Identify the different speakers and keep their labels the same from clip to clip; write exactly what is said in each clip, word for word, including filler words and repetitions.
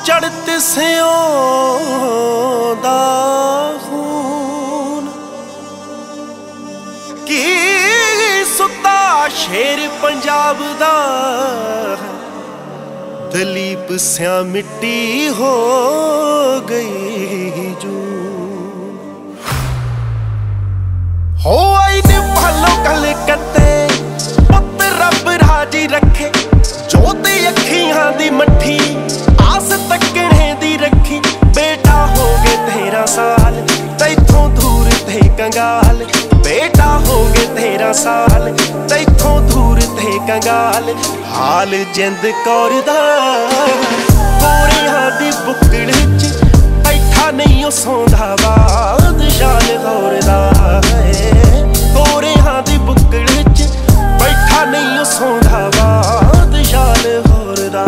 Speaker 1: चढ़त सियों दा खून की सुता शेर पंजाब दा दलीप स्या मिट्टी हो गई जू हो आई ने भालो गल कते पुत रब राजी रखे जोत अखियां दी मट्ठी आस तकने दी रखी बेटा हो गए तेरह साल तैथों दूर थे कंगाल बेटा हो गए तेरह साल तैथों दूर थे कंगाल हाल जिंद कौर दा गोरियां दी बुक्कड़ च बैठा नहीं ओ सौंदा बादशाह गौर दा गोरियां दी बुक्कड़ च बैठा नहीं ओ सौंदा बादशाह गौर दा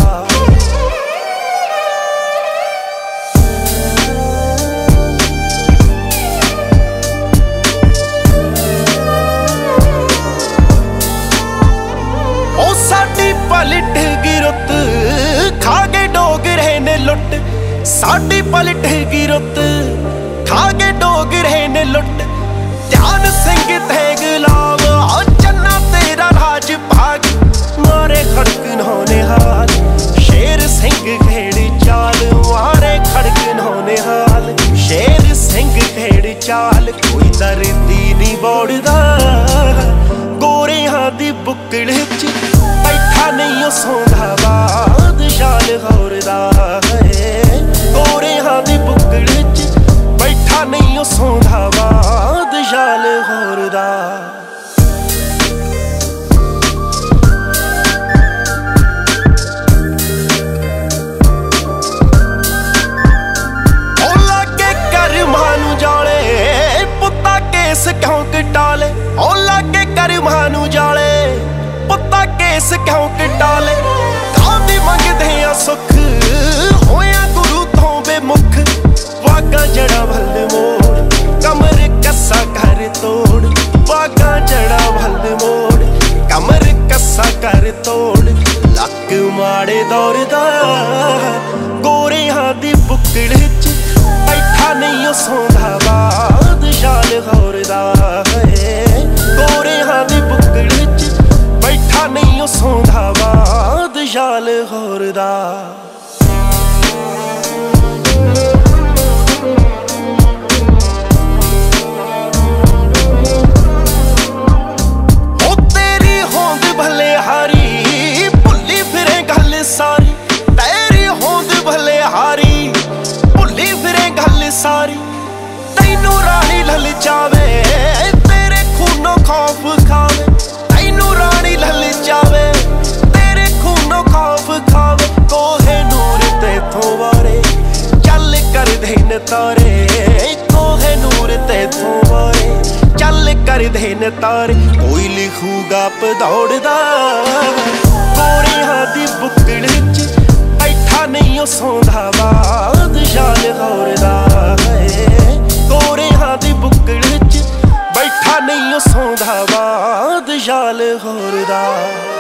Speaker 1: पलट गिरुत खा गए डोगरे ने लुट साडी पलट गिरुत खा गए डोगरे ने लुट ध्यान सिंह ते गुलाब चन्ना तेरा राज भाग मारे खड़क नौने हाल शेर सिंह खेड़ चाल मारे खड़क नौने हाल शेर सिंह खेड़ चाल कोई दर्दी नहीं बोड़दा गोरियां दी बुक्कड़ च नहीं ओ सौंदा बादशाह गौर दा गोरियां दी बुक्कड़ च बैठा नहीं ओ सौंदा बादशाह गौर दा ओ लागे कर मानू जाले पुत्ता केस क्यों कटाले ओ लागे कर मानू जाले पुत्ता केस क्यों कटाले कांदी मंगदे आ सुख होया गुरु तो बेमुख वागा जड़ा भल मोड़ कमर कस्सा कर तोड़ वागा जड़ा भल मोड़ कमर कस्सा कर तोड़ लक माड़े दौर दा गोरियां दी बुक्कड़ च बैठा नहीं ओ सौंदा बादशाह गौर दा गोरियां दी बुक्कड़ च बैठा नहीं ओ सौंदा बादशाह गौर दा ओ तेरी होंद भले हारी भुल्ली फिरे गल सारी तेरी होंद भले हारी भुल्ली फिरे गल सारी तैनू रानी ललचावे तेरे खूनों खौफ खावे तैनू रानी ललचावे तेरे खूनों खौफ खावे कोहे नूर तेथों वारे चल कर देन तारे कोहे नूर तेथों वारे चल कर देन तारे कोई लिखूगा पदौड़दा गोरियां दी बुक्कड़ च बैठा नहीं ओ सौंदा बादशाह गौर दा गोरियां दी बुक्कड़ च बैठा नहीं ओ सौंदा बादशाह गौर दा।